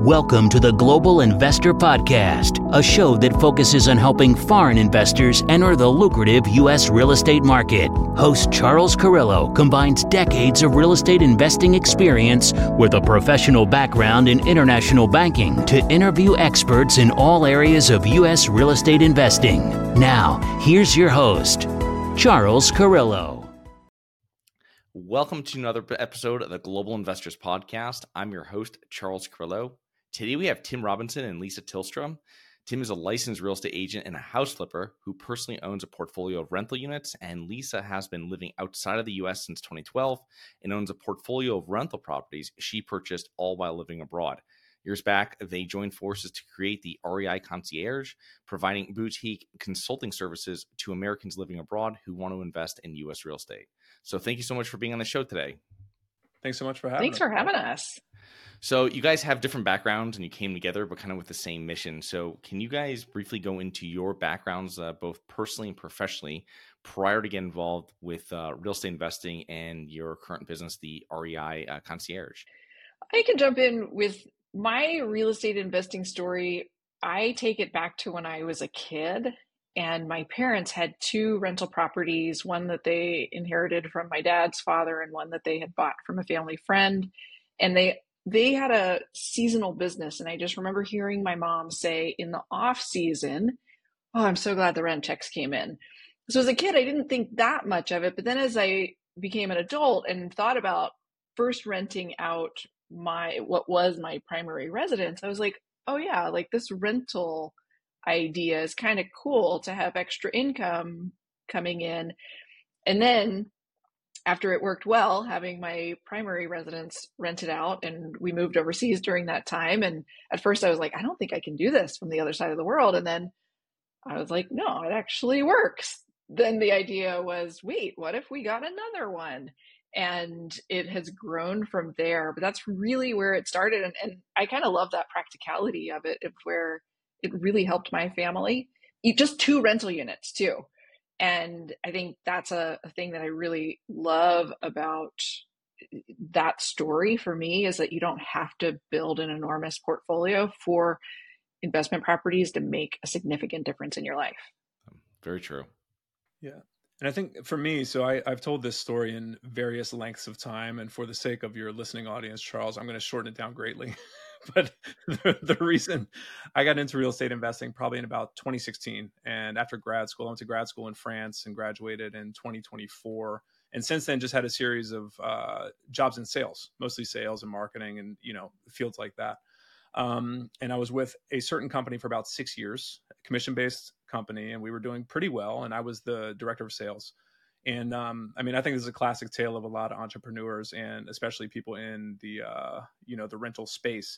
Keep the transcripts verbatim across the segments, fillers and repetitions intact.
Welcome to the Global Investor Podcast, a show that focuses on helping foreign investors enter the lucrative U S real estate market. Host Charles Carrillo combines decades of real estate investing experience with a professional background in international banking to interview experts in all areas of U S real estate investing. Now, here's your host, Charles Carrillo. Welcome to another episode of the Global Investors Podcast. I'm your host, Charles Carrillo. Today we have Tim Robinson and Lisa Tilstra. Tim is a licensed real estate agent and a house flipper who personally owns a portfolio of rental units, and Lisa has been living outside of the U S since twenty twelve and owns a portfolio of rental properties she purchased all while living abroad. Years back, they joined forces to create the R E I Concierge, providing boutique consulting services to Americans living abroad who want to invest in U S real estate. So thank you so much for being on the show today. Thanks so much for having Thanks us. for having us. So you guys have different backgrounds and you came together, but kind of with the same mission. So can you guys briefly go into your backgrounds, uh, both personally and professionally, prior to getting involved with uh, real estate investing and your current business, the R E I uh, Concierge? I can jump in with my real estate investing story. I take it back to when I was a kid, and my parents had two rental properties, one that they inherited from my dad's father and one that they had bought from a family friend. And they they had a seasonal business. And I just remember hearing my mom say in the off season, "Oh, I'm so glad the rent checks came in." So as a kid, I didn't think that much of it. But then as I became an adult and thought about first renting out my what was my primary residence, I was like, oh yeah, like this rental idea is kind of cool to have extra income coming in. And then after it worked well, having my primary residence rented out, and we moved overseas during that time. And at first I was like, I don't think I can do this from the other side of the world. And then I was like, no, it actually works. Then the idea was, wait, what if we got another one? And it has grown from there. But that's really where it started. And, and I kind of love that practicality of it, of where it really helped my family. Just two rental units too. And I think that's a, a thing that I really love about that story for me, is that you don't have to build an enormous portfolio for investment properties to make a significant difference in your life. Very true. Yeah. And I think for me, so I, I've told this story in various lengths of time. And for the sake of your listening audience, Charles, I'm going to shorten it down greatly. But the, the reason I got into real estate investing probably in about twenty sixteen. And after grad school, I went to grad school in France and graduated in twenty twenty-four. And since then, just had a series of uh, jobs in sales, mostly sales and marketing and, you know, fields like that. Um, and I was with a certain company for about six years, a commission-based company, and we were doing pretty well. And I was the director of sales. And um, I mean, I think this is a classic tale of a lot of entrepreneurs, and especially people in the, uh, you know, the rental space.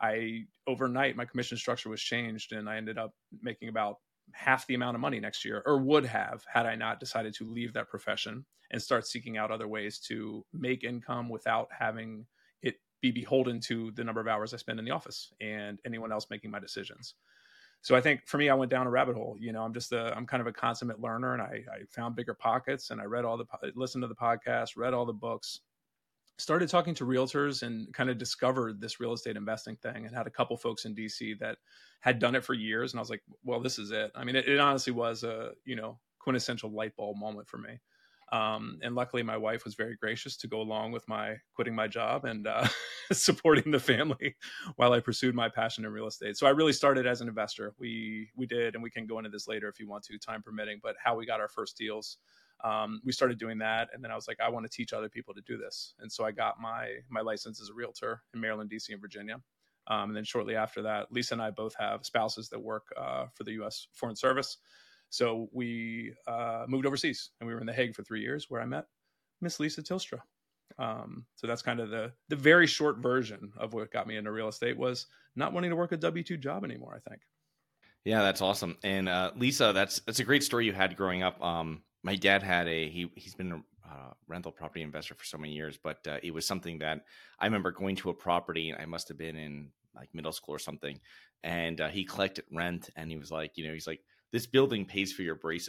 I overnight, my commission structure was changed, and I ended up making about half the amount of money next year, or would have, had I not decided to leave that profession and start seeking out other ways to make income without having it be beholden to the number of hours I spend in the office and anyone else making my decisions. So I think for me, I went down a rabbit hole. You know, I'm just a, I'm kind of a consummate learner, and I, I found bigger pockets, and I read all the, listened to the podcast, read all the books, started talking to realtors, and kind of discovered this real estate investing thing, and had a couple folks in D C that had done it for years. And I was like, well, this is it. I mean, it, it honestly was a, you know, quintessential light bulb moment for me. Um, and luckily my wife was very gracious to go along with my quitting my job and uh, supporting the family while I pursued my passion in real estate. So I really started as an investor. We, we did, and we can go into this later if you want to, time permitting, but how we got our first deals. Um, we started doing that. And then I was like, I want to teach other people to do this. And so I got my, my license as a realtor in Maryland, D C, and Virginia. Um, and then shortly after that, Lisa and I both have spouses that work uh, for the U S Foreign Service. So we uh, moved overseas, and we were in The Hague for three years where I met Miss Lisa Tilstra. Um, so that's kind of the the very short version of what got me into real estate, was not wanting to work a W two job anymore, I think. Yeah, that's awesome. And uh, Lisa, that's that's a great story you had growing up. Um, my dad had a, he, he's been a uh, rental property investor for so many years, but uh, it was something that I remember going to a property, and I must have been in like middle school or something. And uh, he collected rent, and he was like, you know, he's like, this building pays for your braces.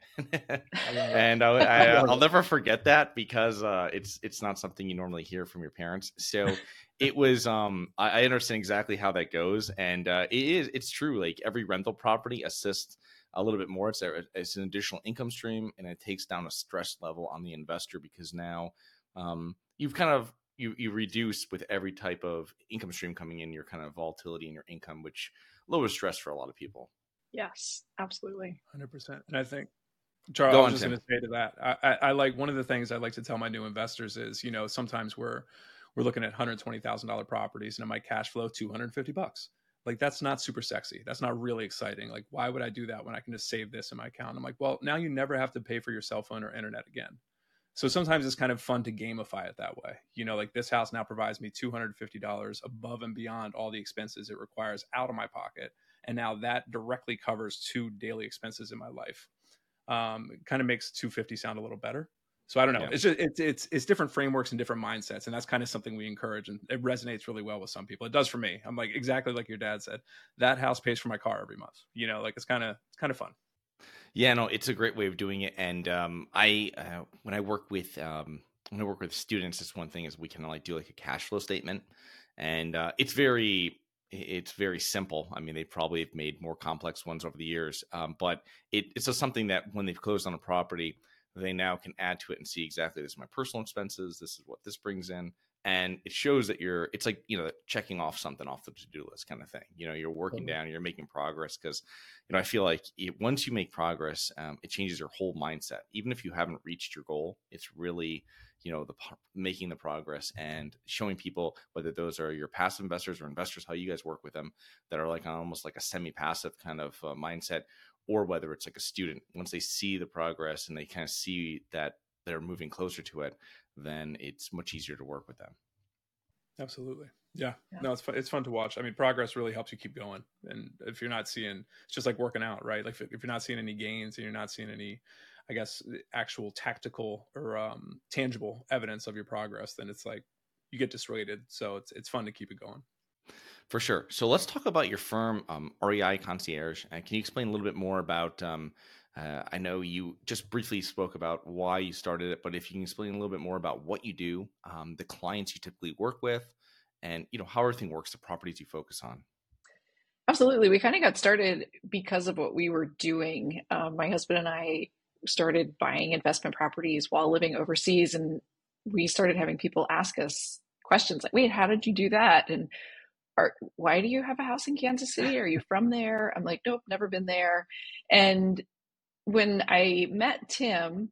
and I, I, I'll never forget that because uh, it's it's not something you normally hear from your parents. So it was. Um, I, I understand exactly how that goes, and uh, it is. It's true. Like every rental property assists a little bit more. It's a, it's an additional income stream, and it takes down a stress level on the investor because now um, you've kind of you you reduce with every type of income stream coming in your kind of volatility in your income, which lowers stress for a lot of people. Yes, absolutely. one hundred percent. And I think, Charles, Go I was on, just going to say to that, I, I, I like one of the things I like to tell my new investors is, you know, sometimes we're we're looking at one hundred twenty thousand dollars properties and it might cash flow two hundred fifty bucks. Like, that's not super sexy. That's not really exciting. Like, why would I do that when I can just save this in my account? I'm like, well, now you never have to pay for your cell phone or internet again. So sometimes it's kind of fun to gamify it that way. You know, like this house now provides me two hundred fifty dollars above and beyond all the expenses it requires out of my pocket. And now that directly covers two daily expenses in my life. Um, it kind of makes two hundred fifty sound a little better. So I don't know. Yeah. It's just, it's, it's, it's different frameworks and different mindsets. And that's kind of something we encourage. And it resonates really well with some people. It does for me. I'm like, exactly like your dad said, that house pays for my car every month. You know, like it's kind of, it's kind of fun. Yeah, no, it's a great way of doing it. And um, I, uh, when I work with, um, when I work with students, this one thing is we can like do like a cash flow statement, and uh, it's very, it's very simple. I mean, they probably have made more complex ones over the years, um, but it, it's just something that when they've closed on a property, they now can add to it and see exactly this is my personal expenses. This is what this brings in. And it shows that you're, it's like, you know, checking off something off the to-do list kind of thing. You know, you're working down, you're making progress because, you know, I feel like it, once you make progress, um, it changes your whole mindset. Even if you haven't reached your goal, it's really, you know, the making the progress and showing people, whether those are your passive investors or investors, how you guys work with them that are like almost like a semi-passive kind of uh, mindset, or whether it's like a student, once they see the progress and they kind of see that they're moving closer to it, then it's much easier to work with them. Absolutely. Yeah. yeah. No, it's fun. It's fun to watch. I mean, progress really helps you keep going. And if you're not seeing, it's just like working out, right? Like if, if you're not seeing any gains and you're not seeing any, I guess, actual tactical or um, tangible evidence of your progress, then it's like you get dissuaded. So it's it's fun to keep it going. For sure. So let's talk about your firm, um, R E I Concierge. And can you explain a little bit more about, um, uh, I know you just briefly spoke about why you started it, but if you can explain a little bit more about what you do, um, the clients you typically work with, and, you know, how everything works, the properties you focus on. Absolutely. We kind of got started because of what we were doing. Um, my husband and I started buying investment properties while living overseas, and we started having people ask us questions like, wait, how did you do that? And Are, why do you have a house in Kansas City? Are you from there? I'm like, nope, never been there. And when I met Tim,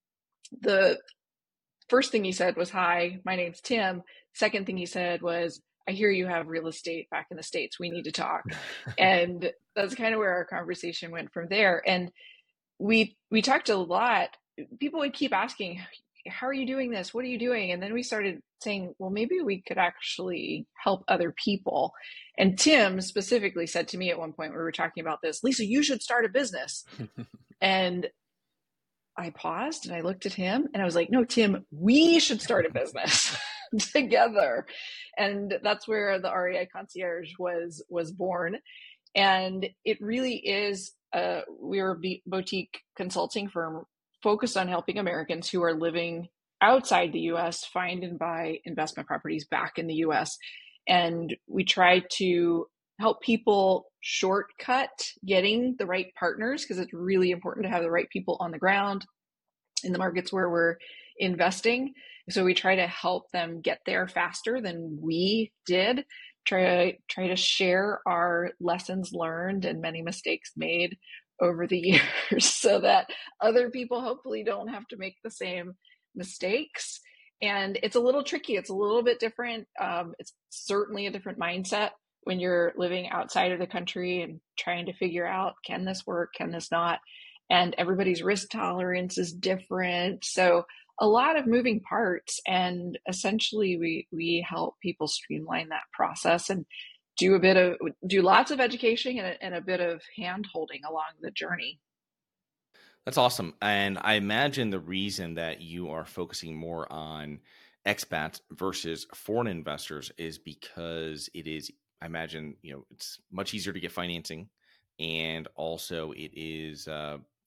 the first thing he said was, hi, my name's Tim. Second thing he said was, I hear you have real estate back in the States. We need to talk. And that's kind of where our conversation went from there. And we we talked a lot. People would keep asking, how are you doing this? What are you doing? And then we started saying, well, maybe we could actually help other people. And Tim specifically said to me at one point, we were talking about this, Lisa, you should start a business. And I paused and I looked at him and I was like, no, Tim, we should start a business together. And that's where the R E I Concierge was, was born. And it really is, uh, we're a boutique consulting firm focused on helping Americans who are living outside the U S find and buy investment properties back in the U S. And we try to help people shortcut getting the right partners, because it's really important to have the right people on the ground in the markets where we're investing. So we try to help them get there faster than we did. Try to try to share our lessons learned and many mistakes made over the years so that other people hopefully don't have to make the same mistakes. And it's a little tricky. It's a little bit different. Um, it's certainly a different mindset when you're living outside of the country and trying to figure out, can this work? Can this not? And everybody's risk tolerance is different. So a lot of moving parts. And essentially we, we help people streamline that process and do a bit of, do lots of education and a, and a bit of hand holding along the journey. That's awesome. And I imagine the reason that you are focusing more on expats versus foreign investors is because it is, I imagine, you know, it's much easier to get financing. And also it is, uh,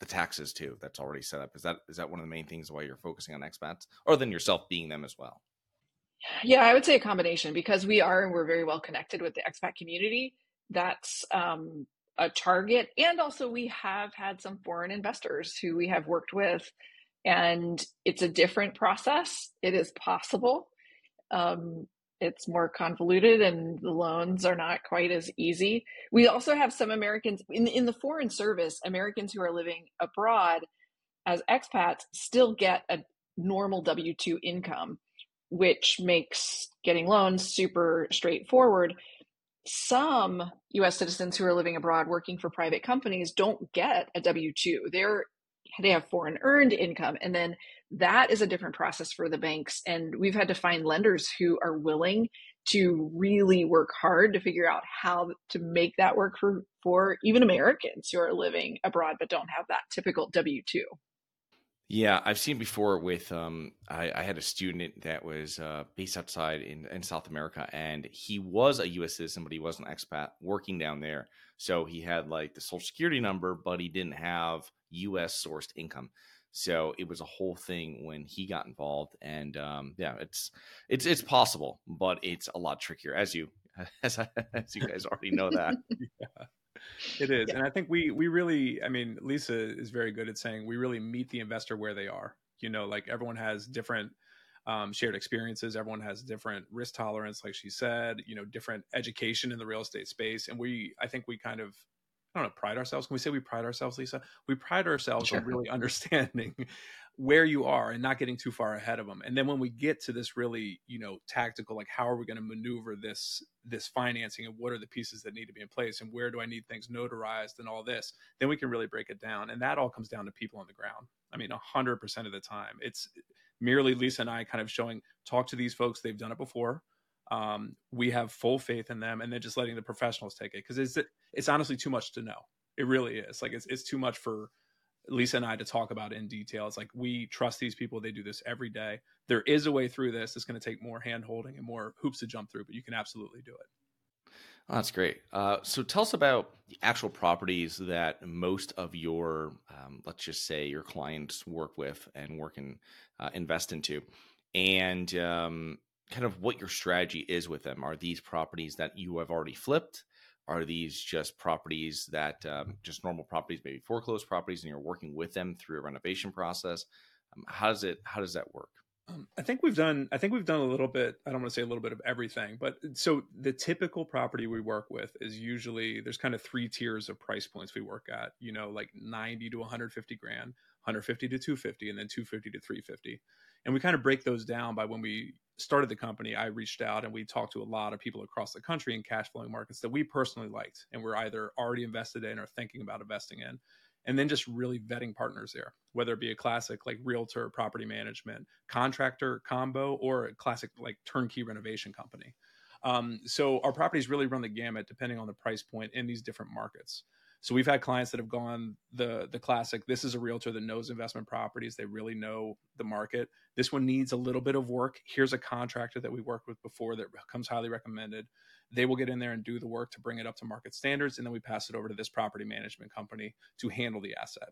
the taxes too. That's already set up. Is that is that one of the main things why you're focusing on expats, or then yourself being them as well? Yeah, I would say a combination, because we are and we're very well connected with the expat community. That's um, a target. And also we have had some foreign investors who we have worked with, and it's a different process. It is possible. Um, it's more convoluted and the loans are not quite as easy. We also have some Americans in, in the foreign service, Americans who are living abroad as expats still get a normal W two income, which makes getting loans super straightforward. Some U S citizens who are living abroad working for private companies don't get a W two. They're, they have foreign earned income. And then that is a different process for the banks. And we've had to find lenders who are willing to really work hard to figure out how to make that work for, for even Americans who are living abroad but don't have that typical W two. Yeah, I've seen before with, um, I, I had a student that was uh, based outside in, in South America, and he was a U S citizen, but he was an expat working down there. So he had like the social security number, but he didn't have U S sourced income. So it was a whole thing when he got involved. And um, yeah, it's, it's, it's possible, but it's a lot trickier, as you, as, as you guys already know that. Yeah. It is. Yeah. And I think we, we really, I mean, Lisa is very good at saying we really meet the investor where they are. You know, like everyone has different um, shared experiences. Everyone has different risk tolerance, like she said, you know, different education in the real estate space. And we, I think we kind of, I don't know, pride ourselves. Can we say we pride ourselves, Lisa? We pride ourselves sure. on really understanding where you are and not getting too far ahead of them. And then when we get to this really, you know, tactical, like how are we going to maneuver this, this financing, and what are the pieces that need to be in place, and where do I need things notarized and all this, then we can really break it down. And that all comes down to people on the ground. I mean, a hundred percent of the time, it's merely Lisa and I kind of showing, talk to these folks. They've done it before. Um, we have full faith in them, and then just letting the professionals take it. Cause it's, it's honestly too much to know. It really is. Like, it's, it's too much for Lisa and I to talk about in detail. It's like, we trust these people. They do this every day. There is a way through this. It's going to take more hand holding and more hoops to jump through, but you can absolutely do it. Oh, that's great. Uh, so tell us about the actual properties that most of your, um, let's just say your clients work with and work and uh, invest into, and um, kind of what your strategy is with them. Are these properties that you have already flipped? Are these just properties that um, just normal properties, maybe foreclosed properties, and you're working with them through a renovation process? Um, how does it, how does that work? Um, I think we've done, I think we've done a little bit, I don't want to say a little bit of everything, but so the typical property we work with is usually, there's kind of three tiers of price points we work at, you know, like ninety to one hundred fifty grand, one hundred fifty to two hundred fifty, and then two hundred fifty to three hundred fifty. And we kind of break those down by when we started the company. I reached out and we talked to a lot of people across the country in cash flowing markets that we personally liked and we're either already invested in or thinking about investing in. And then just really vetting partners there, whether it be a classic like realtor, property management, contractor combo, or a classic like turnkey renovation company. Um, so our properties really run the gamut depending on the price point in these different markets. So we've had clients that have gone the the classic, this is a realtor that knows investment properties. They really know the market. This one needs a little bit of work. Here's a contractor that we worked with before that comes highly recommended. They will get in there and do the work to bring it up to market standards. And then we pass it over to this property management company to handle the asset.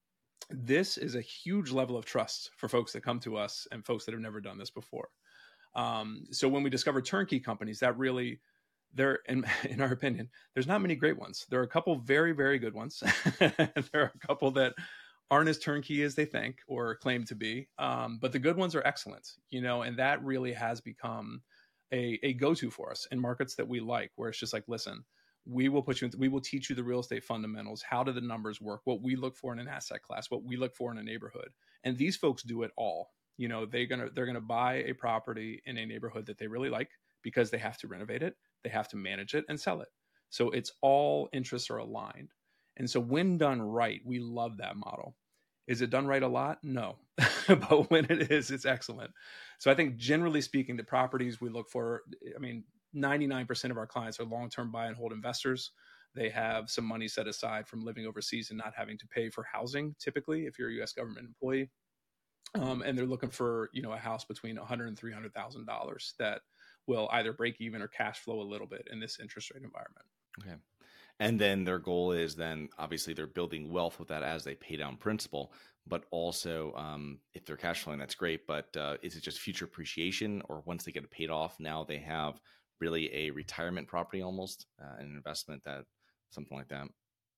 This is a huge level of trust for folks that come to us and folks that have never done this before. Um, so when we discover turnkey companies, that really, there, in, in our opinion, there's not many great ones. There are a couple very, very good ones. There are a couple that aren't as turnkey as they think or claim to be. Um, but the good ones are excellent, you know, and that really has become a, a go-to for us in markets that we like, where it's just like, listen, we will put you in, we will teach you the real estate fundamentals. How do the numbers work? What we look for in an asset class, what we look for in a neighborhood. And these folks do it all. You know, they're going to, they're going to buy a property in a neighborhood that they really like because they have to renovate it. They have to manage it and sell it. So it's all interests are aligned. And so when done right, we love that model. Is it done right a lot? No, but when it is, it's excellent. So I think generally speaking, the properties we look for, I mean, ninety-nine percent of our clients are long-term buy and hold investors. They have some money set aside from living overseas and not having to pay for housing, typically, if you're a U S government employee. Um, and they're looking for, you know, a house between one hundred thousand dollars and three hundred thousand dollars that will either break even or cash flow a little bit in this interest rate environment. Okay. And then their goal is then obviously they're building wealth with that as they pay down principal, but also um, if they're cash flowing, that's great. But uh, is it just future appreciation, or once they get it paid off, now they have really a retirement property almost, uh, an investment, that something like that?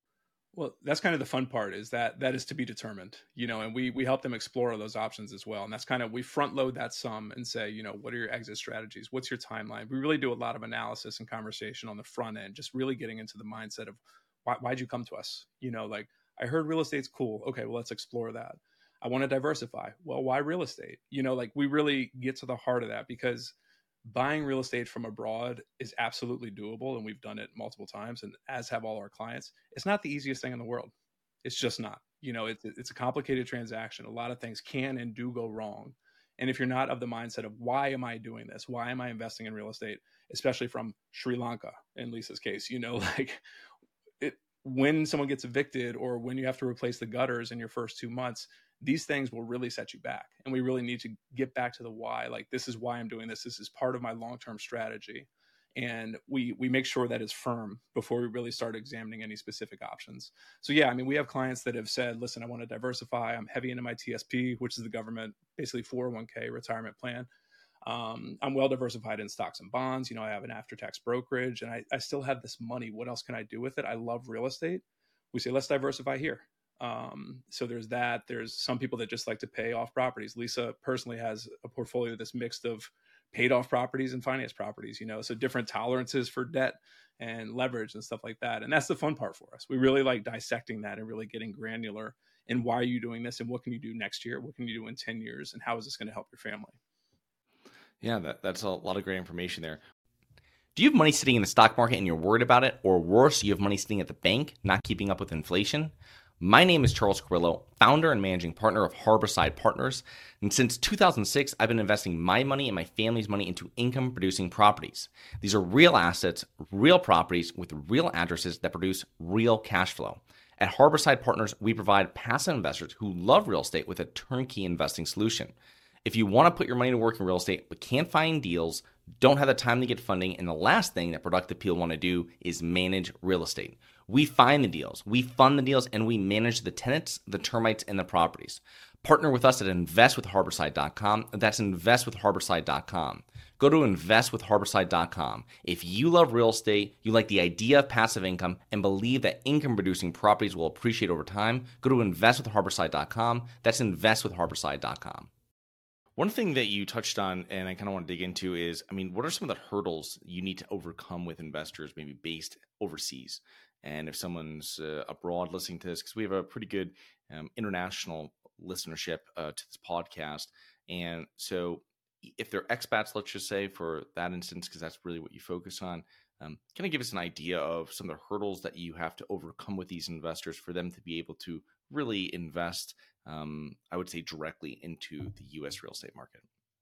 Well, that's kind of the fun part, is that that is to be determined, you know, and we we help them explore those options as well. And that's kind of, we front load that sum and say, you know, what are your exit strategies? What's your timeline? We really do a lot of analysis and conversation on the front end, just really getting into the mindset of why, why'd you come to us? You know, like, I heard real estate's cool. Okay, well, let's explore that. I want to diversify. Well, why real estate? You know, like, we really get to the heart of that, because buying real estate from abroad is absolutely doable. And we've done it multiple times, and as have all our clients. It's not the easiest thing in the world. It's just not, you know, it's, it's a complicated transaction. A lot of things can and do go wrong. And if you're not of the mindset of, why am I doing this? Why am I investing in real estate? Especially from Sri Lanka, in Lisa's case, you know, like it, when someone gets evicted, or when you have to replace the gutters in your first two months, these things will really set you back. And we really need to get back to the why. Like, this is why I'm doing this. This is part of my long-term strategy. And we we make sure that it's firm before we really start examining any specific options. So yeah, I mean, we have clients that have said, listen, I want to diversify. I'm heavy into my T S P, which is the government, basically four oh one k retirement plan. Um, I'm well diversified in stocks and bonds. You know, I have an after-tax brokerage, and I, I still have this money. What else can I do with it? I love real estate. We say, let's diversify here. Um, so there's that. There's some people that just like to pay off properties. Lisa personally has a portfolio that's mixed of paid off properties and finance properties, you know, so different tolerances for debt and leverage and stuff like that. And that's the fun part for us. We really like dissecting that and really getting granular in why are you doing this, and what can you do next year? What can you do in ten years? And how is this going to help your family? Yeah, that, that's a lot of great information there. Do you have money sitting in the stock market and you're worried about it? Or worse, you have money sitting at the bank, not keeping up with inflation? My name is Charles Carrillo, founder and managing partner of Harborside Partners. And since two thousand six, I've been investing my money and my family's money into income-producing properties. These are real assets, real properties with real addresses that produce real cash flow. At Harborside Partners, we provide passive investors who love real estate with a turnkey investing solution. If you want to put your money to work in real estate but can't find deals, don't have the time to get funding, and the last thing that productive people want to do is manage real estate. We find the deals, we fund the deals, and we manage the tenants, the termites, and the properties. Partner with us at invest with harborside dot com. That's invest with harborside dot com. Go to invest with harborside dot com. If you love real estate, you like the idea of passive income, and believe that income-producing properties will appreciate over time, go to invest with harborside dot com. That's invest with harborside dot com. One thing that you touched on, and I kind of want to dig into, is, I mean, what are some of the hurdles you need to overcome with investors, maybe based overseas? And if someone's uh, abroad listening to this, because we have a pretty good um, international listenership uh, to this podcast. And so if they're expats, let's just say, for that instance, because that's really what you focus on, um, kind of give us an idea of some of the hurdles that you have to overcome with these investors for them to be able to really invest, um, I would say, directly into the U S real estate market.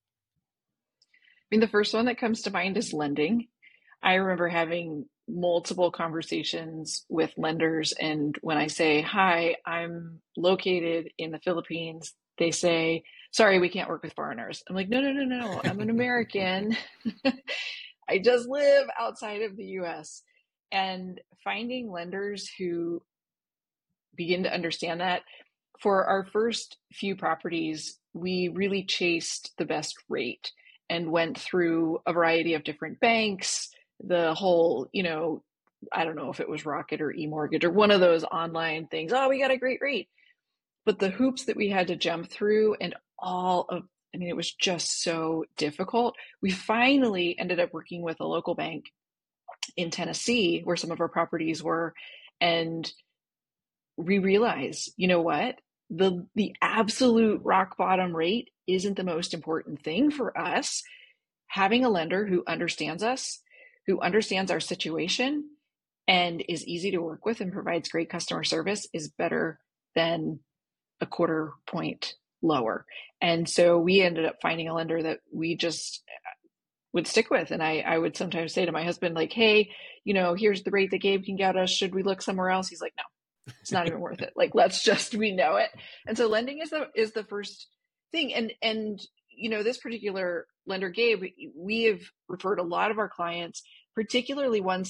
I mean, the first one that comes to mind is lending. I remember having multiple conversations with lenders, and when I say, hi, I'm located in the Philippines, they say, sorry, we can't work with foreigners. I'm like, no, no, no, no, I'm an American. I just live outside of the U S. And finding lenders who begin to understand that. For our first few properties, we really chased the best rate and went through a variety of different banks, the whole, you know, I don't know if it was Rocket or eMortgage or one of those online things. Oh, we got a great rate. But the hoops that we had to jump through, and all of, I mean, it was just so difficult. We finally ended up working with a local bank in Tennessee where some of our properties were. And we realized, you know what? The, the absolute rock bottom rate isn't the most important thing for us. Having a lender who understands us, who understands our situation, and is easy to work with and provides great customer service is better than a quarter point lower. And so we ended up finding a lender that we just would stick with. And I, I would sometimes say to my husband, like, hey, you know, here's the rate that Gabe can get us. Should we look somewhere else? He's like, no. It's not even worth it. Like, let's just, we know it. And so lending is the, is the first thing. And, and, you know, this particular lender, Gabe, we have referred a lot of our clients, particularly ones that,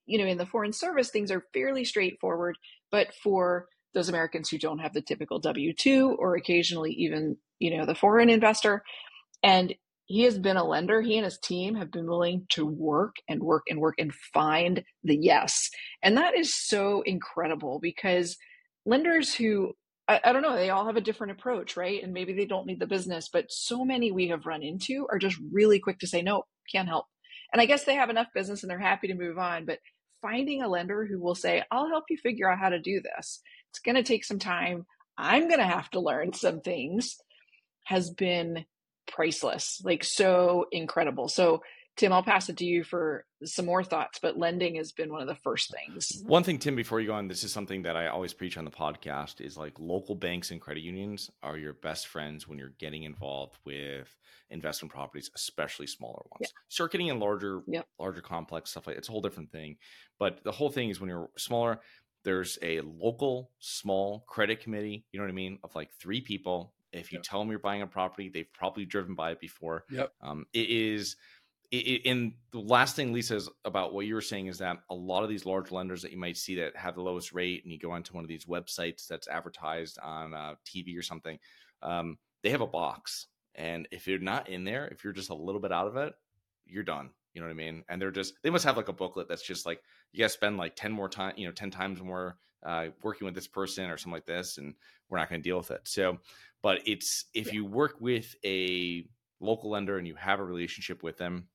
you know, in the foreign service, things are fairly straightforward, but for those Americans who don't have the typical W two or occasionally even, you know, the foreign investor. And he has been a lender. He and his team have been willing to work and work and work and find the yes. And that is so incredible because lenders who, I, I don't know, they all have a different approach, right? And maybe they don't need the business, but so many we have run into are just really quick to say, no, can't help. And I guess they have enough business and they're happy to move on. But finding a lender who will say, I'll help you figure out how to do this. It's going to take some time. I'm going to have to learn some things, has been priceless, like so incredible. So Tim, I'll pass it to you for some more thoughts, but lending has been one of the first things. One thing, Tim, before you go on, this is something that I always preach on the podcast is like local banks and credit unions are your best friends when you're getting involved with investment properties, especially smaller ones. Yeah. Start getting in larger, yeah. larger complex stuff like it's a whole different thing. But the whole thing is when you're smaller, there's a local small credit committee, you know what I mean, of like three people. If you yep. tell them you're buying a property, they've probably driven by it before. Yep. Um, it is, it, it, and the last thing, Lisa, is about what you were saying is that a lot of these large lenders that you might see that have the lowest rate, and you go onto one of these websites that's advertised on uh, T V or something, um, they have a box. And if you're not in there, if you're just a little bit out of it, you're done. You know what I mean? And they're just, they must have like a booklet that's just like, you guys spend like ten more time, you know, ten times more uh, working with this person or something like this, and we're not going to deal with it. So, but it's, if yeah. you work with a local lender and you have a relationship with them,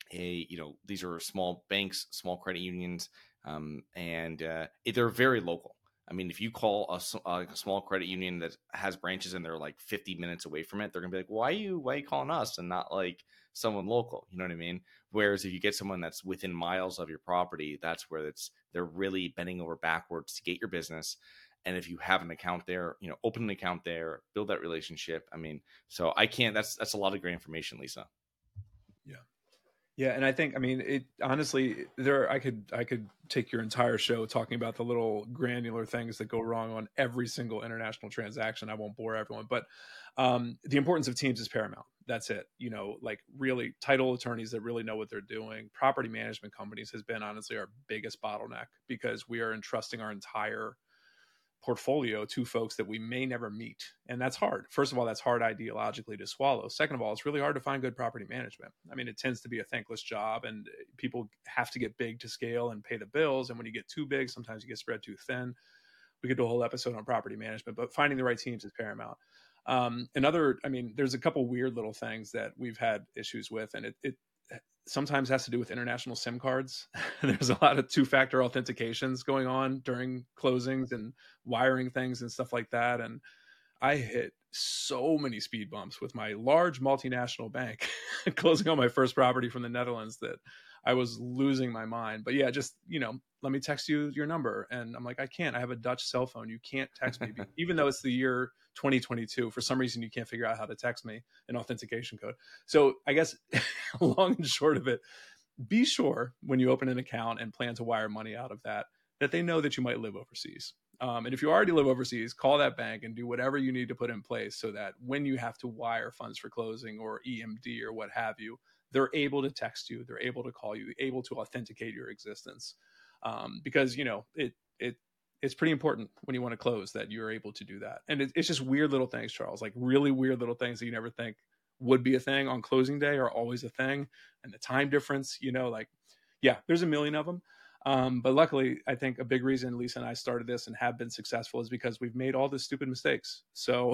a, you know, these are small banks, small credit unions, um, and uh, they're very local. I mean, if you call a, a small credit union that has branches and they're like fifty minutes away from it, they're gonna be like, why are you, why are you calling us and not like someone local? You know what I mean? Whereas if you get someone that's within miles of your property, that's where it's, they're really bending over backwards to get your business. And if you have an account there, you know, open an account there, build that relationship. I mean, so I can't, that's, that's a lot of great information, Lisa. Yeah. Yeah. And I think, I mean, it honestly, there, I could, I could take your entire show talking about the little granular things that go wrong on every single international transaction. I won't bore everyone, but um, the importance of teams is paramount. That's it. You know, like really title attorneys that really know what they're doing. Property management companies has been honestly our biggest bottleneck because we are entrusting our entire portfolio to folks that we may never meet. And that's hard. First of all, that's hard ideologically to swallow. Second of all, it's really hard to find good property management. I mean, it tends to be a thankless job and people have to get big to scale and pay the bills. And when you get too big, sometimes you get spread too thin. We could do a whole episode on property management, but finding the right teams is paramount. Um, another, I mean, there's a couple weird little things that we've had issues with, and it, it sometimes has to do with international SIM cards. There's a lot of two-factor authentications going on during closings and wiring things and stuff like that. And I hit so many speed bumps with my large multinational bank closing on my first property from the Netherlands that I was losing my mind. But yeah, just, you know, let me text you your number. And I'm like, I can't, I have a Dutch cell phone. You can't text me. Even though it's the year twenty twenty-two, for some reason, you can't figure out how to text me an authentication code. So I guess long and short of it, be sure when you open an account and plan to wire money out of that, that they know that you might live overseas. Um, and if you already live overseas, call that bank and do whatever you need to put in place so that when you have to wire funds for closing or E M D or what have you, they're able to text you, they're able to call you, able to authenticate your existence. Um, because, you know, it, it, it's pretty important when you want to close that you're able to do that. And it, it's just weird little things, Charles, like really weird little things that you never think would be a thing on closing day are always a thing. And the time difference, you know, like, yeah, there's a million of them. Um, but luckily, I think a big reason Lisa and I started this and have been successful is because we've made all the stupid mistakes. So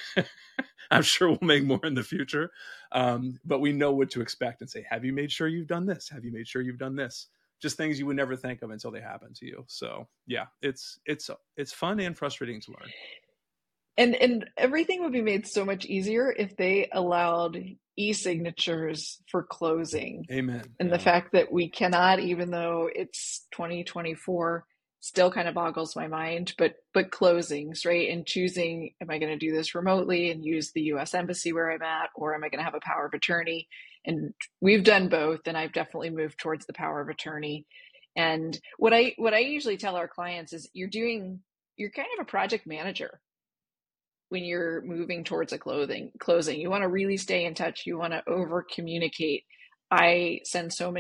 I'm sure we'll make more in the future. Um, but we know what to expect and say, have you made sure you've done this? Have you made sure you've done this? Just things you would never think of until they happen to you. So yeah, it's, it's, it's fun and frustrating to learn. And, and everything would be made so much easier if they allowed e-signatures for closing. Amen. And yeah. the fact that we cannot, even though it's twenty twenty-four, still kind of boggles my mind, but, but closings, right? And choosing, am I going to do this remotely and use the U S embassy where I'm at, or am I going to have a power of attorney? And we've done both. And I've definitely moved towards the power of attorney. And what I, what I usually tell our clients is you're doing, you're kind of a project manager when you're moving towards a clothing closing. You want to really stay in touch. You want to over communicate. I send so many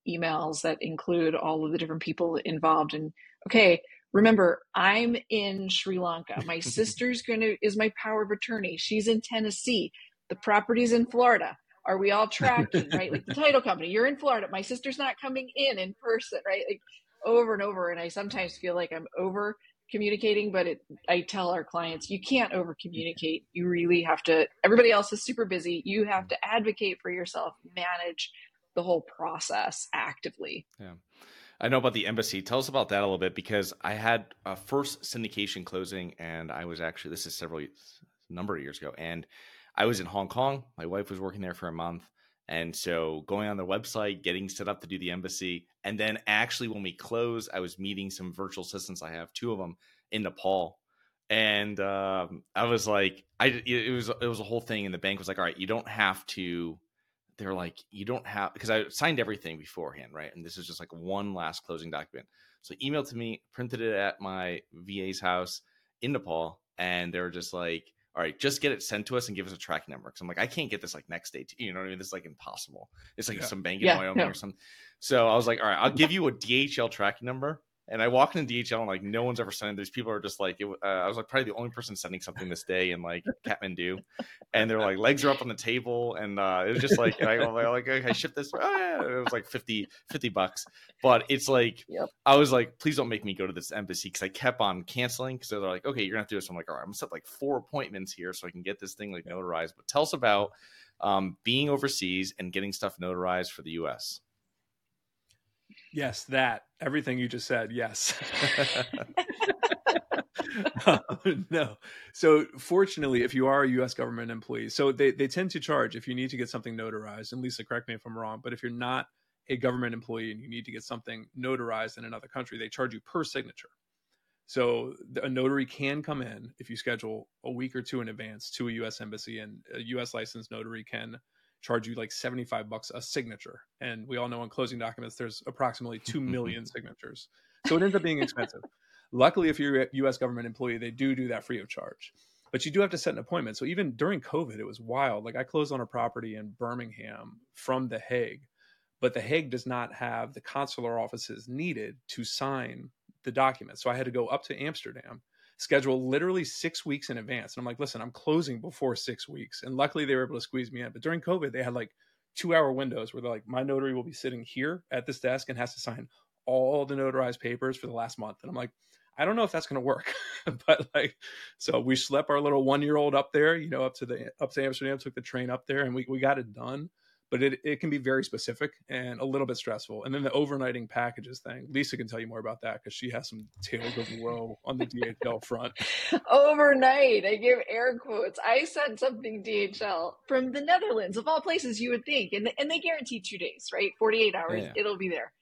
emails that include all of the different people involved. And okay, remember, I'm in Sri Lanka. My sister's going to, is my power of attorney. She's in Tennessee. The property's in Florida. Are we all tracking, right? Like the title company, you're in Florida. My sister's not coming in in person, right? Like over and over. And I sometimes feel like I'm over communicating, but it, I tell our clients, you can't over communicate. You really have to, everybody else is super busy. You have to advocate for yourself, manage the whole process actively. Yeah. I know about the embassy. Tell us about that a little bit, because I had a first syndication closing, and I was actually, this is several, number of years ago, and I was in Hong Kong. My wife was working there for a month. And so going on their website, getting set up to do the embassy. And then actually when we closed, I was meeting some virtual assistants. I have two of them in Nepal. And um, I was like, I, it was, it was a whole thing. And the bank was like, all right, you don't have to, they're like, you don't have, because I signed everything beforehand, right? And this is just like one last closing document. So emailed to me, printed it at my V A's house in Nepal. And they were just like, all right, just get it sent to us and give us a tracking number. Cause I'm like, I can't get this like next day. You know what I mean? This is like impossible. It's like yeah. some bank in yeah, Wyoming no. or something. So I was like, all right, I'll give you a D H L tracking number. And I walk into D H L and like, no one's ever sent it. These people are just like, it, uh, I was like probably the only person sending something this day in like Kathmandu. And they're like, legs are up on the table. And uh, it was just like, I go like, okay, I ship this. Oh yeah. It was like fifty, fifty bucks. But it's like, yep. I was like, please don't make me go to this embassy. Cause I kept on canceling. Cause they're like, okay, you're gonna have to do this. I'm like, all right, I'm gonna set like four appointments here so I can get this thing like notarized. But tell us about um, being overseas and getting stuff notarized for the U S. Yes, that. Everything you just said, yes. uh, no. So fortunately, if you are a U S government employee, so they, they tend to charge if you need to get something notarized, and Lisa, correct me if I'm wrong, but if you're not a government employee and you need to get something notarized in another country, they charge you per signature. So a notary can come in if you schedule a week or two in advance to a U S embassy, and a U S licensed notary can charge you like seventy-five bucks a signature. And we all know in closing documents, there's approximately two million signatures. So it ends up being expensive. Luckily, if you're a U S government employee, they do do that free of charge. But you do have to set an appointment. So even during COVID, it was wild. Like I closed on a property in Birmingham from The Hague, but The Hague does not have the consular offices needed to sign the document. So I had to go up to Amsterdam, schedule literally six weeks in advance. And I'm like, listen, I'm closing before six weeks. And luckily they were able to squeeze me in. But during COVID, they had like two hour windows where they're like, my notary will be sitting here at this desk and has to sign all the notarized papers for the last month. And I'm like, I don't know if that's going to work. But like, so we slept our little one-year-old up there, you know, up to the, up to Amsterdam, took the train up there, and we, we got it done. But it, it can be very specific and a little bit stressful. And then the overnighting packages thing, Lisa can tell you more about that because she has some tales of woe on the D H L front. Overnight, I give air quotes. I sent something D H L from the Netherlands, of all places you would think. And, and they guarantee two days, right? forty-eight hours, yeah. It'll be there.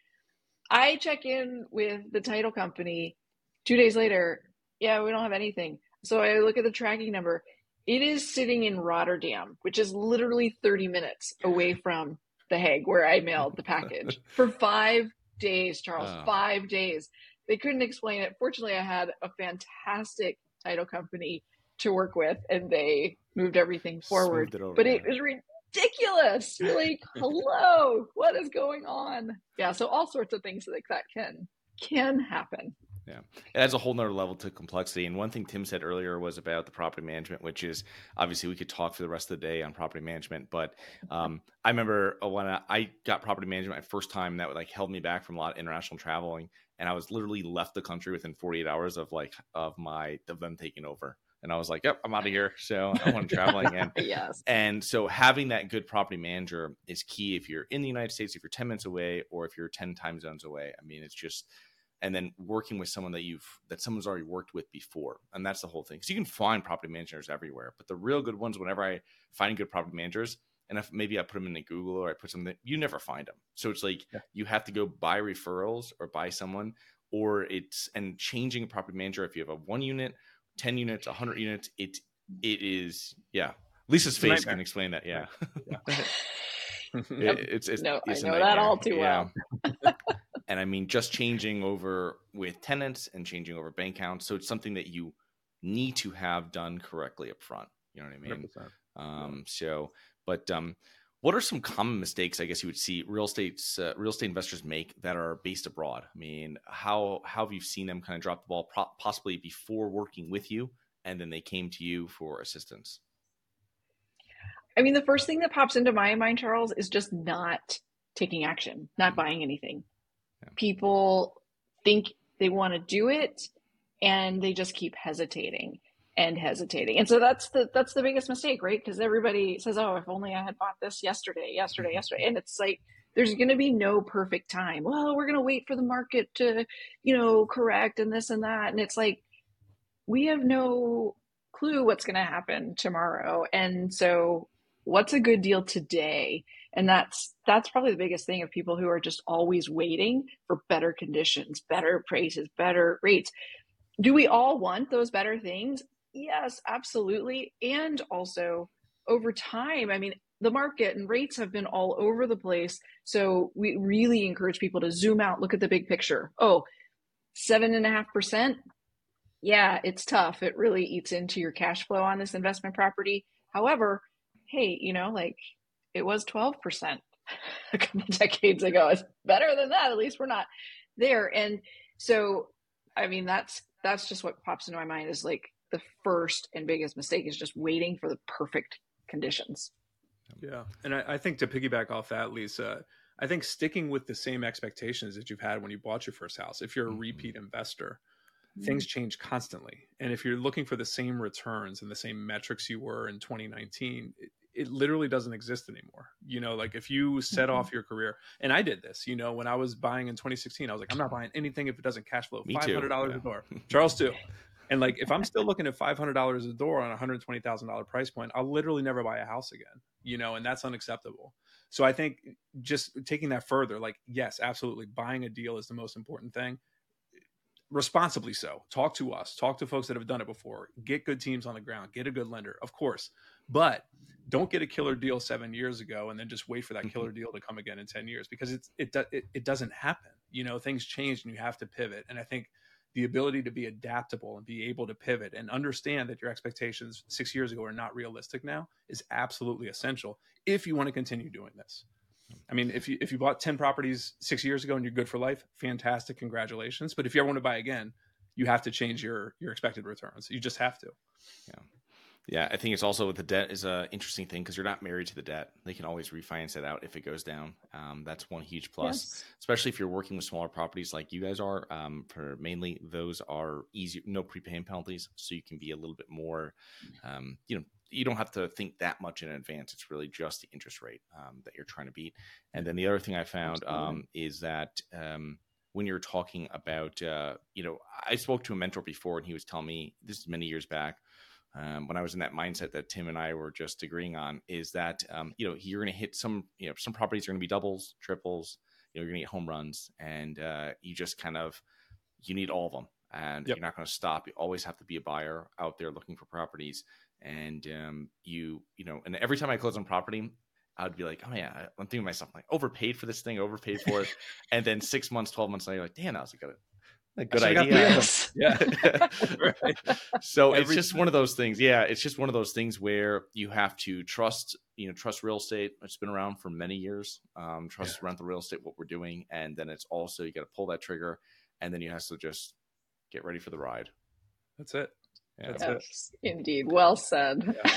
I check in with the title company two days later. Yeah, we don't have anything. So I look at the tracking number. It is sitting in Rotterdam, which is literally thirty minutes away from The Hague, where I mailed the package for five days, Charles, oh. five days. They couldn't explain it. Fortunately, I had a fantastic title company to work with, and they moved everything forward. It over, but yeah. It was ridiculous. You're like, hello, what is going on? Yeah, so all sorts of things like that can can happen. Yeah, it adds a whole nother level to complexity. And one thing Tim said earlier was about the property management, which is obviously we could talk for the rest of the day on property management. But um, I remember when I got property management my first time, that like held me back from a lot of international traveling. And I was literally left the country within forty-eight hours of like of my of them taking over. And I was like, yep, I'm out of here. So I don't want to travel again. Yes. And so having that good property manager is key if you're in the United States, if you're ten minutes away, or if you're ten time zones away. I mean, it's just, and then working with someone that you've, that someone's already worked with before. And that's the whole thing. So you can find property managers everywhere, but the real good ones, whenever I find good property managers, and if maybe I put them in Google or I put something, you never find them. So it's like, yeah. you have to go buy referrals or buy someone, or it's, and changing a property manager. If you have a one unit, ten units, a hundred units, it, it is, yeah. Lisa's face nightmare. Can explain that. Yeah. yeah. it, it's, it's, no, it's I know that all too yeah. well. And I mean, just changing over with tenants and changing over bank accounts. So it's something that you need to have done correctly up front. You know what I mean? Um, so, but um, What are some common mistakes, I guess you would see real estate uh, real estate investors make that are based abroad? I mean, how how have you seen them kind of drop the ball, pro- possibly before working with you, and then they came to you for assistance? I mean, the first thing that pops into my mind, Charles, is just not taking action, not buying anything. Yeah. People think they want to do it, and they just keep hesitating and hesitating. And so that's the that's the biggest mistake, right? Because everybody says, oh, if only I had bought this yesterday, yesterday, yesterday. And it's like, there's going to be no perfect time. Well, we're going to wait for the market to, you know, correct and this and that. And it's like, we have no clue what's going to happen tomorrow. And so what's a good deal today? And that's that's probably the biggest thing of people who are just always waiting for better conditions, better prices, better rates. Do we all want those better things? Yes, absolutely. And also over time, I mean, the market and rates have been all over the place. So we really encourage people to zoom out, look at the big picture. Oh, seven and a half percent. Yeah, it's tough. It really eats into your cash flow on this investment property. However, hey, you know, like it was twelve percent a couple decades ago. It's better than that. At least we're not there. And so, I mean, that's, that's just what pops into my mind is like, the first and biggest mistake is just waiting for the perfect conditions. Yeah. And I, I think to piggyback off that, Lisa, I think sticking with the same expectations that you've had when you bought your first house, if you're a repeat investor, mm-hmm. things change constantly. And if you're looking for the same returns and the same metrics you were in twenty nineteen, it, it literally doesn't exist anymore. You know, like if you set mm-hmm. off your career, and I did this, you know, when I was buying in twenty sixteen, I was like, I'm not buying anything if it doesn't cash flow. Me five hundred dollars too. a door. Charles too. And like, if I'm still looking at five hundred dollars a door on a one hundred twenty thousand dollars price point, I'll literally never buy a house again, you know, and that's unacceptable. So I think just taking that further, like, yes, absolutely. Buying a deal is the most important thing. Responsibly so. Talk to us, talk to folks that have done it before, get good teams on the ground, get a good lender, of course, but don't get a killer deal seven years ago and then just wait for that killer deal to come again in ten years, because it's, it, it, it doesn't happen. You know, things change and you have to pivot. And I think the ability to be adaptable and be able to pivot and understand that your expectations six years ago are not realistic now is absolutely essential if you want to continue doing this. I mean, if you if you bought ten properties six years ago and you're good for life, fantastic, congratulations. But if you ever want to buy again, you have to change your your expected returns. You just have to. Yeah. Yeah, I think it's also with the debt is a interesting thing because you're not married to the debt. They can always refinance it out if it goes down. Um, that's one huge plus, yes. Especially if you're working with smaller properties like you guys are. Um, for mainly those are easy, no prepayment penalties, so you can be a little bit more. Um, you know, you don't have to think that much in advance. It's really just the interest rate um, that you're trying to beat. And then the other thing I found um, is that um, when you're talking about, uh, you know, I spoke to a mentor before, and he was telling me this is many years back. Um, when I was in that mindset that Tim and I were just agreeing on, is that, um, you know, you're going to hit some, you know, some properties are going to be doubles, triples, you know, you're going to get home runs, and uh, you just kind of, you need all of them, and yep. You're not going to stop. You always have to be a buyer out there looking for properties. And um, you, you know, and every time I close on property, I'd be like, oh yeah, I'm thinking to myself, like, overpaid for this thing, overpaid for it. And then six months, twelve months later, like, damn, that was a good, a good idea. Yeah. Right. So Every it's just time. One of those things. Yeah. It's just one of those things where you have to trust, you know, trust real estate. It's been around for many years. Um, trust yeah. rental real estate, what we're doing. And then it's also, you got to pull that trigger, and then you have to just get ready for the ride. That's it. Yeah. Yes, indeed. Well said. Yeah.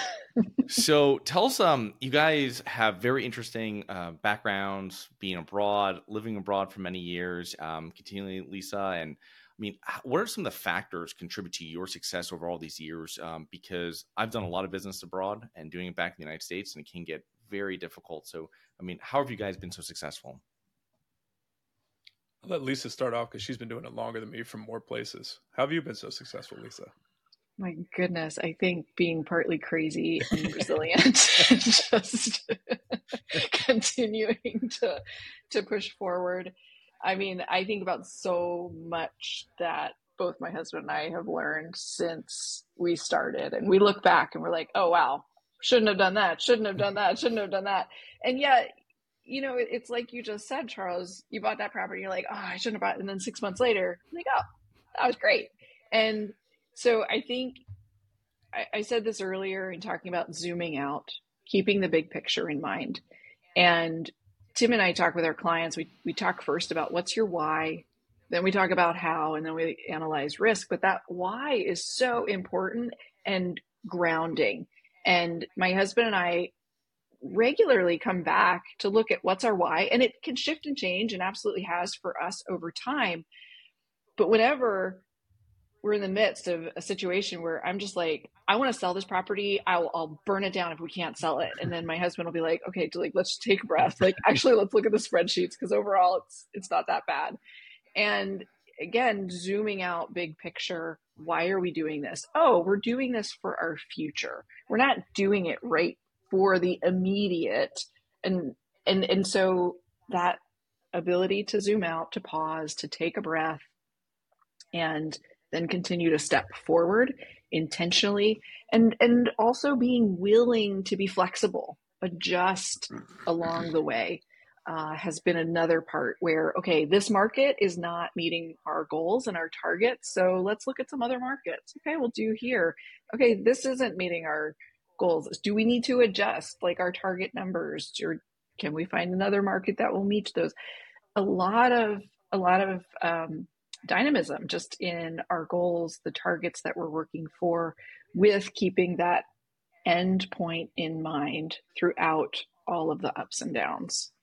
So tell us, um, you guys have very interesting uh, backgrounds, being abroad, living abroad for many years, um, continually, Lisa. And I mean, what are some of the factors contribute to your success over all these years? Um, because I've done a lot of business abroad and doing it back in the United States, and it can get very difficult. So, I mean, how have you guys been so successful? I'll let Lisa start off because she's been doing it longer than me from more places. How have you been so successful, Lisa? My goodness, I think being partly crazy and resilient and just continuing to to push forward. I mean, I think about so much that both my husband and I have learned since we started. And we look back and we're like, oh, wow, shouldn't have done that, shouldn't have done that, shouldn't have done that. And yet, you know, it's like you just said, Charles, you bought that property, you're like, oh, I shouldn't have bought it. And then six months later, I'm like, oh, that was great. And so I think I, I said this earlier in talking about zooming out, keeping the big picture in mind. And Tim and I talk with our clients. We, we talk first about what's your why, then we talk about how, and then we analyze risk. But that why is so important and grounding. And my husband and I regularly come back to look at what's our why, and it can shift and change, and absolutely has for us over time. But whenever we're in the midst of a situation where I'm just like, I want to sell this property, I'll, I'll burn it down if we can't sell it. And then my husband will be like, okay, like, let's take a breath. Like, actually, let's look at the spreadsheets, because overall it's, it's not that bad. And again, zooming out big picture, why are we doing this? Oh, we're doing this for our future. We're not doing it right for the immediate. And, and, and so that ability to zoom out, to pause, to take a breath, and then continue to step forward intentionally, and, and also being willing to be flexible, adjust along the way, uh, has been another part where, okay, this market is not meeting our goals and our targets, so let's look at some other markets. Okay, we'll do here. Okay, this isn't meeting our goals. Do we need to adjust like our target numbers, or can we find another market that will meet those? A lot of, a lot of, um, dynamism just in our goals, the targets that we're working for, with keeping that end point in mind throughout all of the ups and downs.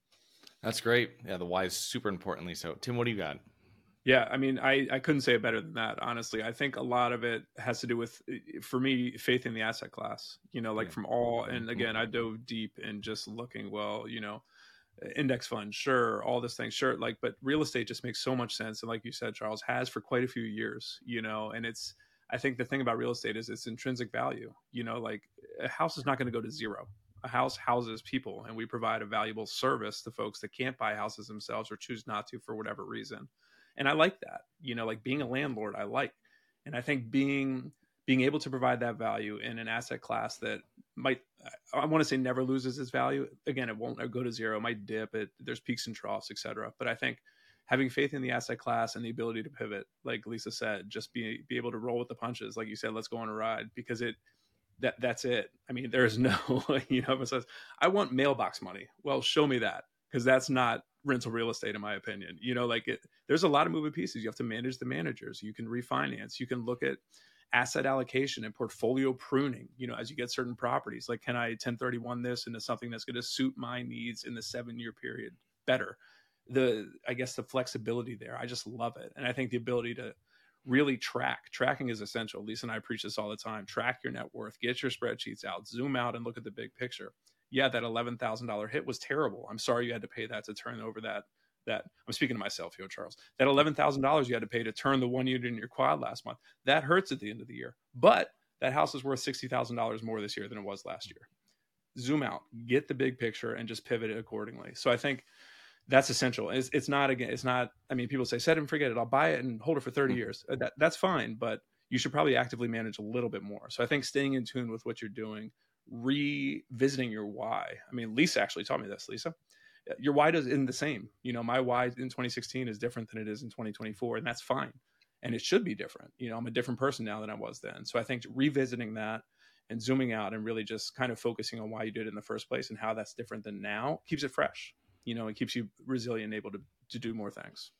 That's great. Yeah, the why is super importantly so. Tim, what do you got? Yeah, I mean, I, I couldn't say it better than that, honestly. I think a lot of it has to do with, for me, faith in the asset class, you know, like yeah. from all, and again, I dove deep in just looking, well, you know, index fund, sure, all this thing, sure, like, but real estate just makes so much sense. And like you said, Charles, has for quite a few years, you know, and it's, I think the thing about real estate is its intrinsic value, you know, like a house is not going to go to zero. A house houses people, and we provide a valuable service to folks that can't buy houses themselves or choose not to for whatever reason. And I like that, you know, like being a landlord, I like, and I think being, being able to provide that value in an asset class that might, I want to say never loses its value. Again, it won't go to zero, it might dip, it, there's peaks and troughs, et cetera. But I think having faith in the asset class and the ability to pivot, like Lisa said, just be, be able to roll with the punches. Like you said, let's go on a ride, because it, that that's it. I mean, there's no, you know, if it says, I want mailbox money. Well, show me that, because that's not rental real estate, in my opinion. You know, like it, there's a lot of moving pieces. You have to manage the managers. You can refinance. You can look at asset allocation and portfolio pruning, you know, as you get certain properties, like, can I ten thirty-one this into something that's going to suit my needs in the seven year period better? The, I guess the flexibility there, I just love it. And I think the ability to really track, tracking is essential. Lisa and I preach this all the time. Track your net worth, get your spreadsheets out, zoom out and look at the big picture. Yeah, that eleven thousand dollars hit was terrible. I'm sorry you had to pay that to turn over that, that I'm speaking to myself here, Charles, that eleven thousand dollars you had to pay to turn the one unit in your quad last month. That hurts at the end of the year, but that house is worth sixty thousand dollars more this year than it was last year. Zoom out, get the big picture, and just pivot it accordingly. So I think that's essential. It's, it's not, again, it's not, I mean, people say, set it and forget it. I'll buy it and hold it for thirty years. That, that's fine, but you should probably actively manage a little bit more. So I think staying in tune with what you're doing, revisiting your why. I mean, Lisa actually taught me this, Lisa. Your why does isn't the same. You know, my why in twenty sixteen is different than it is in twenty twenty-four, and that's fine. And it should be different. You know, I'm a different person now than I was then. So I think revisiting that and zooming out and really just kind of focusing on why you did it in the first place and how that's different than now keeps it fresh. You know, it keeps you resilient and able to, to do more things.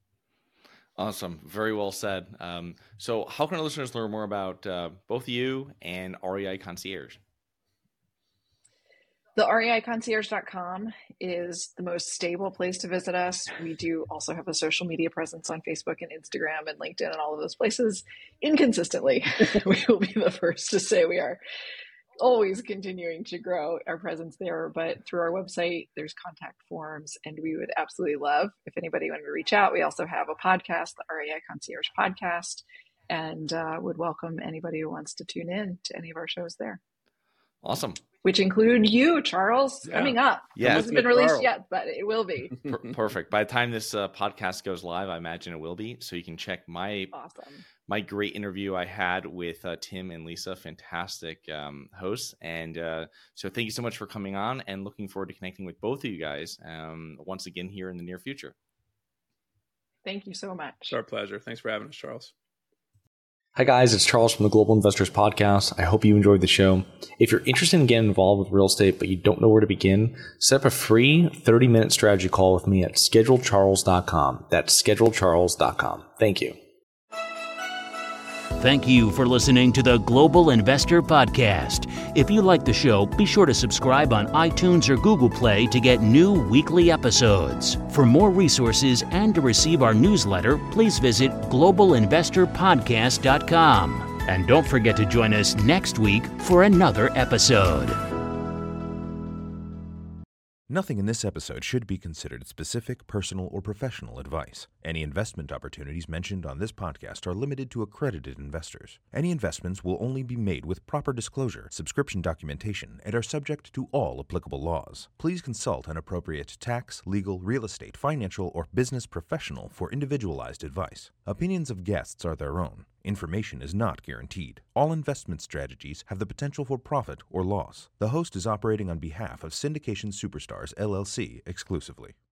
Awesome. Very well said. Um, so how can our listeners learn more about uh, both you and R E I Concierge? The R E I concierge dot com is the most stable place to visit us. We do also have a social media presence on Facebook and Instagram and LinkedIn and all of those places inconsistently. We will be the first to say we are always continuing to grow our presence there, but through our website, there's contact forms, and we would absolutely love if anybody wanted to reach out. We also have a podcast, the R E I Concierge Podcast, and uh, would welcome anybody who wants to tune in to any of our shows there. Awesome. Which include you, Charles, yeah. coming up. Yeah. It hasn't been released Charles. yet, but it will be. Per- perfect. By the time this uh, podcast goes live, I imagine it will be. So you can check my awesome. my great interview I had with uh, Tim and Lisa, fantastic um, hosts. And uh, so thank you so much for coming on, and looking forward to connecting with both of you guys um, once again here in the near future. Thank you so much. It's our pleasure. Thanks for having us, Charles. Hi guys, it's Charles from the Global Investors Podcast. I hope you enjoyed the show. If you're interested in getting involved with real estate but you don't know where to begin, set up a free thirty minute strategy call with me at schedule charles dot com. That's schedule charles dot com. Thank you. Thank you for listening to the Global Investor Podcast. If you like the show, be sure to subscribe on iTunes or Google Play to get new weekly episodes. For more resources and to receive our newsletter, please visit global investor podcast dot com. And don't forget to join us next week for another episode. Nothing in this episode should be considered specific, personal, or professional advice. Any investment opportunities mentioned on this podcast are limited to accredited investors. Any investments will only be made with proper disclosure, subscription documentation, and are subject to all applicable laws. Please consult an appropriate tax, legal, real estate, financial, or business professional for individualized advice. Opinions of guests are their own. Information is not guaranteed. All investment strategies have the potential for profit or loss. The host is operating on behalf of Syndication Superstars, L L C exclusively.